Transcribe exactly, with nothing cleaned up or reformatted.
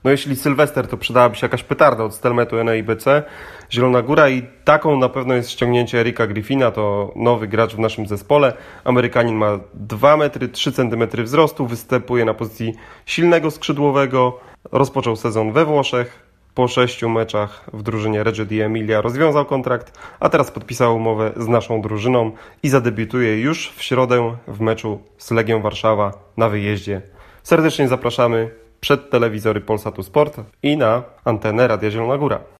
No jeśli Sylwester, to przydałaby się jakaś petarda od Stelmetu N I B C, Zielona Góra, i taką na pewno jest ściągnięcie Erika Griffina, to nowy gracz w naszym zespole. Amerykanin ma dwa metry trzy centymetry wzrostu, występuje na pozycji silnego skrzydłowego, rozpoczął sezon we Włoszech. Po sześciu meczach w drużynie Reggio di Emilia rozwiązał kontrakt, a teraz podpisał umowę z naszą drużyną i zadebiutuje już w środę w meczu z Legią Warszawa na wyjeździe. Serdecznie zapraszamy przed telewizory Polsatu Sport i na antenę Radia Zielona Góra.